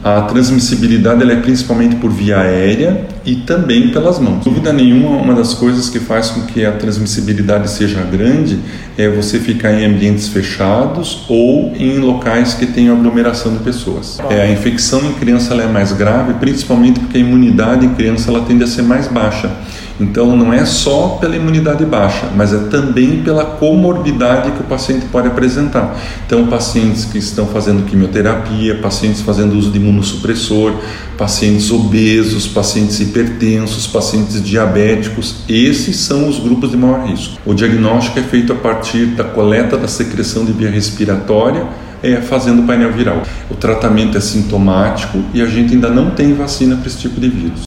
A transmissibilidade ela é principalmente por via aérea e também pelas mãos. Sem dúvida nenhuma, uma das coisas que faz com que a transmissibilidade seja grande é você ficar em ambientes fechados ou em locais que tenham aglomeração de pessoas. A infecção em criança ela é mais grave, principalmente porque a imunidade em criança ela tende a ser mais baixa. Então não é só pela imunidade baixa, mas é também pela comorbidade que o paciente pode apresentar. Então pacientes que estão fazendo quimioterapia, pacientes fazendo uso de imunossupressor, pacientes obesos, pacientes hipertensos, pacientes diabéticos, esses são os grupos de maior risco. O diagnóstico é feito a partir da coleta da secreção de via respiratória, fazendo painel viral. O tratamento é sintomático e a gente ainda não tem vacina para esse tipo de vírus.